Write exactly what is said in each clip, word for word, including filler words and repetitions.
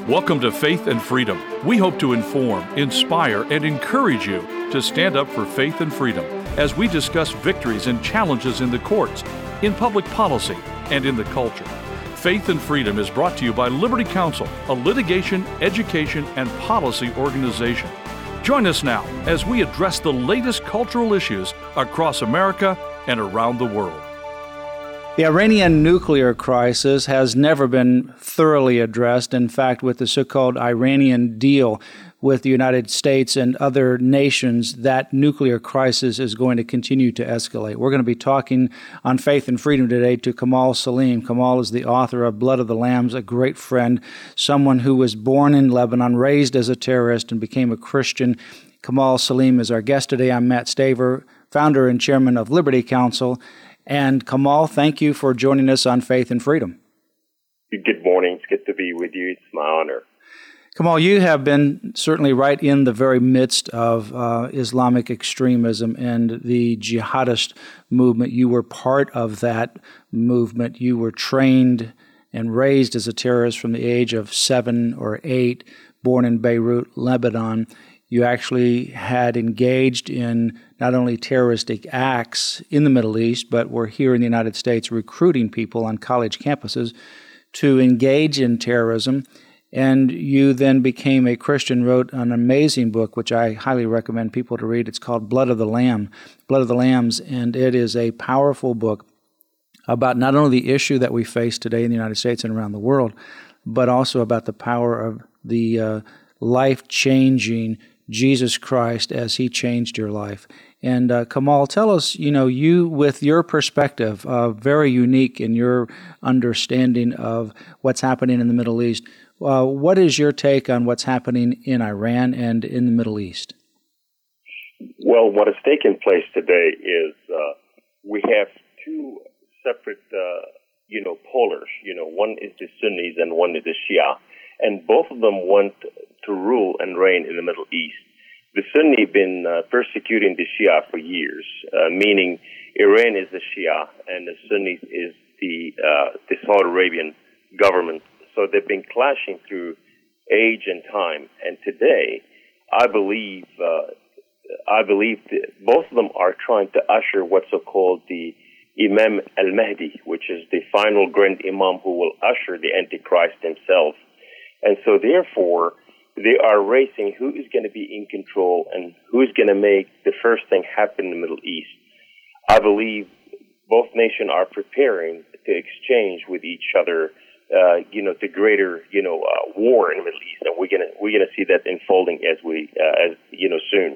Welcome to Faith and Freedom. We hope to inform, inspire, and encourage you to stand up for faith and freedom as we discuss victories and challenges in the courts, in public policy, and in the culture. Faith and Freedom is brought to you by Liberty Counsel, a litigation, education, and policy organization. Join us now as we address the latest cultural issues across America and around the world. The Iranian nuclear crisis has never been thoroughly addressed. In fact, with the so-called Iranian deal with the United States and other nations, that nuclear crisis is going to continue to escalate. We're going to be talking on Faith and Freedom today to Kamal Saleem. Kamal is the author of Blood of the Lambs, a great friend, someone who was born in Lebanon, raised as a terrorist, and became a Christian. Kamal Saleem is our guest today. I'm Matt Staver, founder and chairman of Liberty Counsel. And Kamal, thank you for joining us on Faith and Freedom. Good morning. It's good to be with you. It's my honor. Kamal, you have been certainly right in the very midst of uh, Islamic extremism and the jihadist movement. You were part of that movement. You were trained and raised as a terrorist from the age of seven or eight, born in Beirut, Lebanon. You actually had engaged in not only terroristic acts in the Middle East, but were here in the United States recruiting people on college campuses to engage in terrorism. And you then became a Christian, wrote an amazing book, which I highly recommend people to read. It's called Blood of the Lamb, Blood of the Lambs, and it is a powerful book about not only the issue that we face today in the United States and around the world, but also about the power of the uh, life-changing Jesus Christ as He changed your life. And uh, Kamal, tell us, you know, you with your perspective, uh, very unique in your understanding of what's happening in the Middle East. Uh, what is your take on what's happening in Iran and in the Middle East? Well, what has taken place today is uh, we have two separate, uh, you know, polars. You know, one is the Sunnis and one is the Shia. And both of them want to rule and reign in the Middle East. The Sunni have been uh, persecuting the Shia for years, uh, meaning Iran is the Shia and the Sunnis is the, uh, the Saudi Arabian government. So they've been clashing through age and time. And today, I believe, uh, I believe that both of them are trying to usher what's so-called the Imam al-Mahdi, which is the final grand imam who will usher the Antichrist himself. And so, therefore, they are racing who is going to be in control and who is going to make the first thing happen in the Middle East. I believe both nations are preparing to exchange with each other, uh, you know, the greater, you know, uh, war in the Middle East, and we're gonna we're gonna see that unfolding as we, uh, as you know, soon.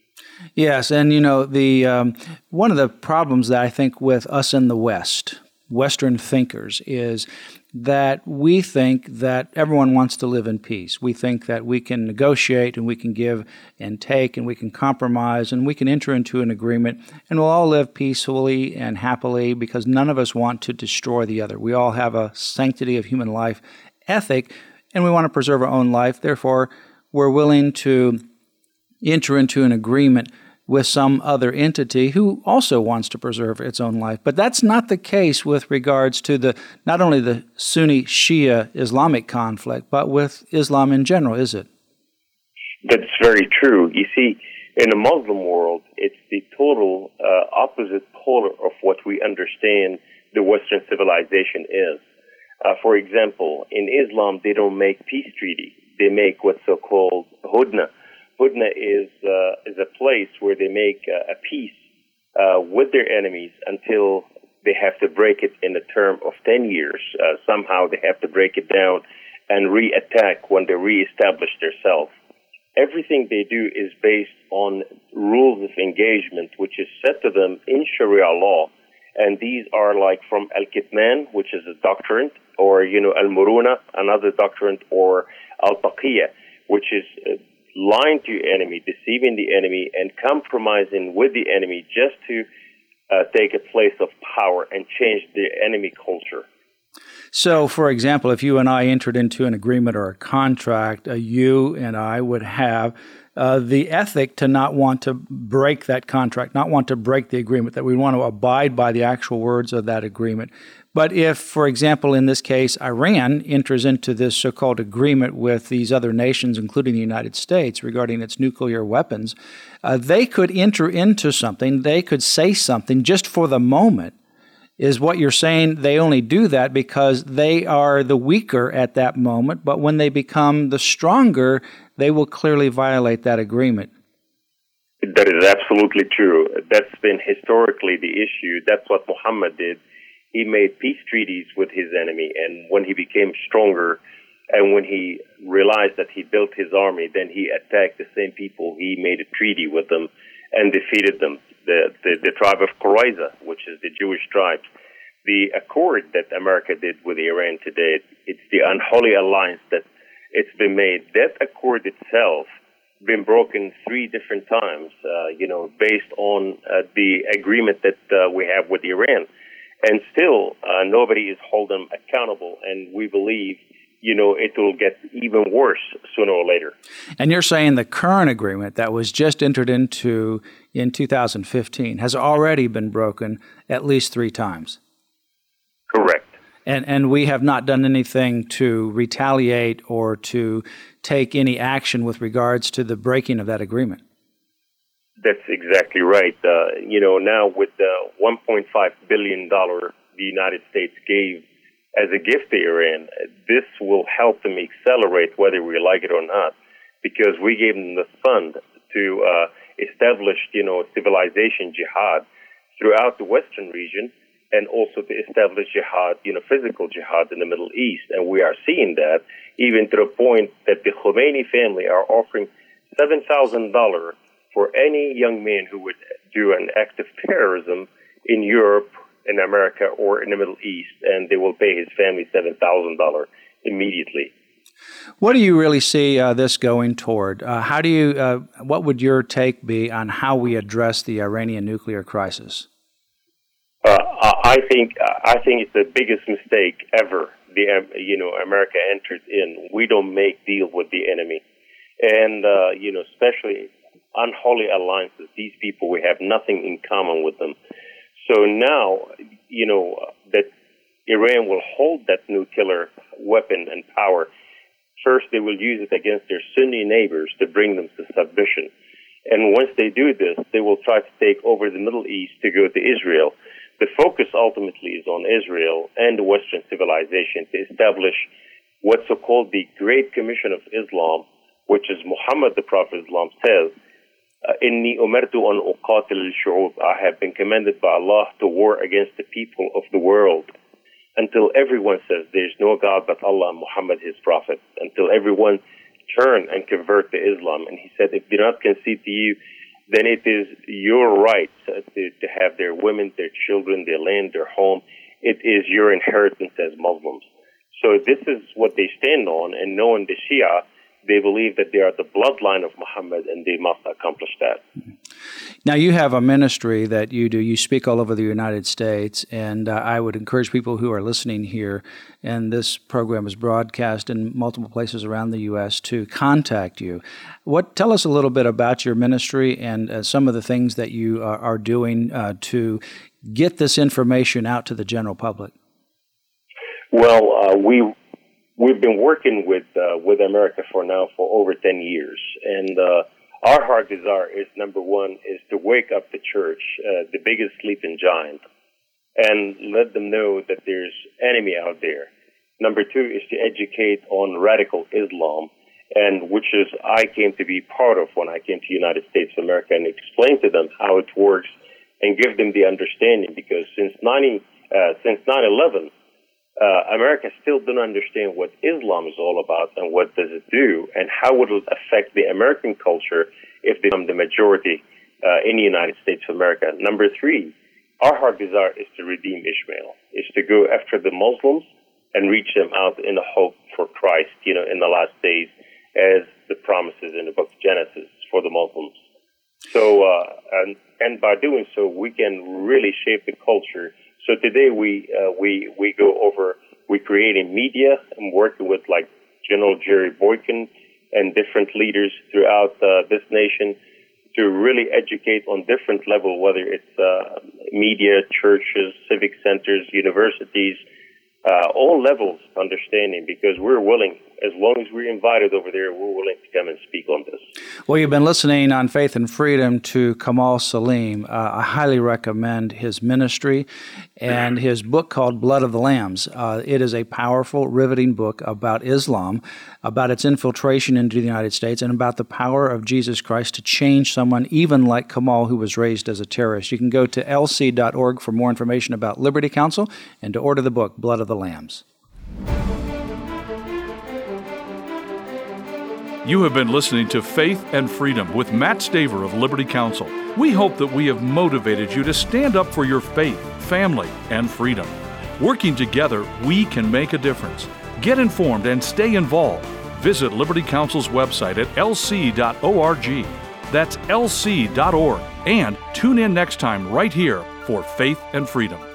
Yes, and you know, the um, one of the problems that I think with us in the West, Western thinkers, is that we think that everyone wants to live in peace. We think that we can negotiate and we can give and take and we can compromise and we can enter into an agreement and we'll all live peacefully and happily because none of us want to destroy the other. We all have a sanctity of human life ethic and we want to preserve our own life. Therefore, we're willing to enter into an agreement with some other entity who also wants to preserve its own life. But that's not the case with regards to the not only the Sunni-Shia Islamic conflict, but with Islam in general, is it? That's very true. You see, in the Muslim world, it's the total uh, opposite polar of what we understand the Western civilization is. Uh, for example, in Islam, they don't make peace treaty. They make what's so-called hudna. Hudna is uh, is a place where they make uh, a peace uh, with their enemies until they have to break it in a term of ten years. Uh, somehow they have to break it down and re-attack when they re-establish themselves. Everything they do is based on rules of engagement, which is set to them in Sharia law. And these are like from Al-Kitman, which is a doctrine, or, you know, Al-Muruna, another doctrine, or Al-Taqiyya, which is uh, lying to your enemy, deceiving the enemy, and compromising with the enemy just to uh, take a place of power and change the enemy culture. So, for example, if you and I entered into an agreement or a contract, uh, you and I would have uh, the ethic to not want to break that contract, not want to break the agreement, that we want to abide by the actual words of that agreement. But if, for example, in this case, Iran enters into this so-called agreement with these other nations, including the United States, regarding its nuclear weapons, uh, they could enter into something, they could say something just for the moment. Is what you're saying they only do that because they are the weaker at that moment, but when they become the stronger, they will clearly violate that agreement? That is absolutely true. That's been historically the issue. That's what Muhammad did. He made peace treaties with his enemy, and when he became stronger and when he realized that he built his army, then he attacked the same people. He made a treaty with them and defeated them. The, the, the tribe of Qurayza, which is the Jewish tribe. The accord that America did with Iran today, it's the unholy alliance that it's been made. That accord itself been broken three different times, uh, you know, based on uh, the agreement that uh, we have with Iran. And still, uh, nobody is holding them accountable, and we believe you know, it will get even worse sooner or later. And you're saying the current agreement that was just entered into in two thousand fifteen has already been broken at least three times? Correct. And and we have not done anything to retaliate or to take any action with regards to the breaking of that agreement? That's exactly right. Uh, you know, now with the one point five billion dollars the United States gave as a gift to Iran, this will help them accelerate whether we like it or not, because we gave them the fund to uh, establish, you know, civilization jihad throughout the Western region, and also to establish jihad, you know, physical jihad in the Middle East. And we are seeing that even to the point that the Khomeini family are offering seven thousand dollars for any young man who would do an act of terrorism in Europe, in America, or in the Middle East, and they will pay his family seven thousand dollars immediately. What do you really see uh, this going toward? Uh, how do you? Uh, what would your take be on how we address the Iranian nuclear crisis? Uh, I think I think it's the biggest mistake ever. The you know America entered in. We don't make deal with the enemy, and uh, you know especially unholy alliances. These people, we have nothing in common with them. So now, you know, that Iran will hold that nuclear weapon and power. First, they will use it against their Sunni neighbors to bring them to submission. And once they do this, they will try to take over the Middle East to go to Israel. The focus ultimately is on Israel and the Western civilization to establish what's so-called the Great Commission of Islam, which is Muhammad, the Prophet of Islam, says, Inni umirtu an uqatil al-shu'ub. I have been commanded by Allah to war against the people of the world until everyone says there's no God but Allah and Muhammad, his prophet, until everyone turn and convert to Islam. And he said, if they do not concede to you, then it is your right to, to have their women, their children, their land, their home. It is your inheritance as Muslims. So this is what they stand on, and knowing the Shia, they believe that they are the bloodline of Muhammad, and they must accomplish that. Now, you have a ministry that you do. You speak all over the United States, and uh, I would encourage people who are listening here, and this program is broadcast in multiple places around the U S, to contact you. What? Tell us a little bit about your ministry and uh, some of the things that you are, are doing uh, to get this information out to the general public. Well, uh, we... We've been working with uh, with America for now for over ten years, and uh, our heart desire is, number one, is to wake up the church, uh, the biggest sleeping giant, and let them know that there's enemy out there. Number two is to educate on radical Islam, and which is I came to be part of when I came to the United States of America, and explain to them how it works and give them the understanding, because since ninety uh, since nine eleven. Uh, America still doesn't understand what Islam is all about and what does it do and how would it affect the American culture if they become the majority uh, in the United States of America. Number three, our heart desire is to redeem Ishmael, is to go after the Muslims and reach them out in the hope for Christ, you know, in the last days, as the promises in the book of Genesis for the Muslims. So, uh, and, and by doing so, we can really shape the culture. So today we uh, we we go over we creating media. I'm working with like General Jerry Boykin and different leaders throughout uh, this nation to really educate on different levels, whether it's uh, media, churches, civic centers, universities, uh, all levels of understanding, because we're willing, as long as we're invited over there, we're willing to come and speak on this. Well, you've been listening on Faith and Freedom to Kamal Saleem. Uh, I highly recommend his ministry and his book called Blood of the Lambs. Uh, it is a powerful, riveting book about Islam, about its infiltration into the United States, and about the power of Jesus Christ to change someone even like Kamal, who was raised as a terrorist. You can go to L C dot org for more information about Liberty Counsel and to order the book, Blood of the Lambs. You have been listening to Faith and Freedom with Matt Staver of Liberty Counsel. We hope that we have motivated you to stand up for your faith, family, and freedom. Working together, we can make a difference. Get informed and stay involved. Visit Liberty Counsel's website at L C dot org. That's L C dot org. And tune in next time right here for Faith and Freedom.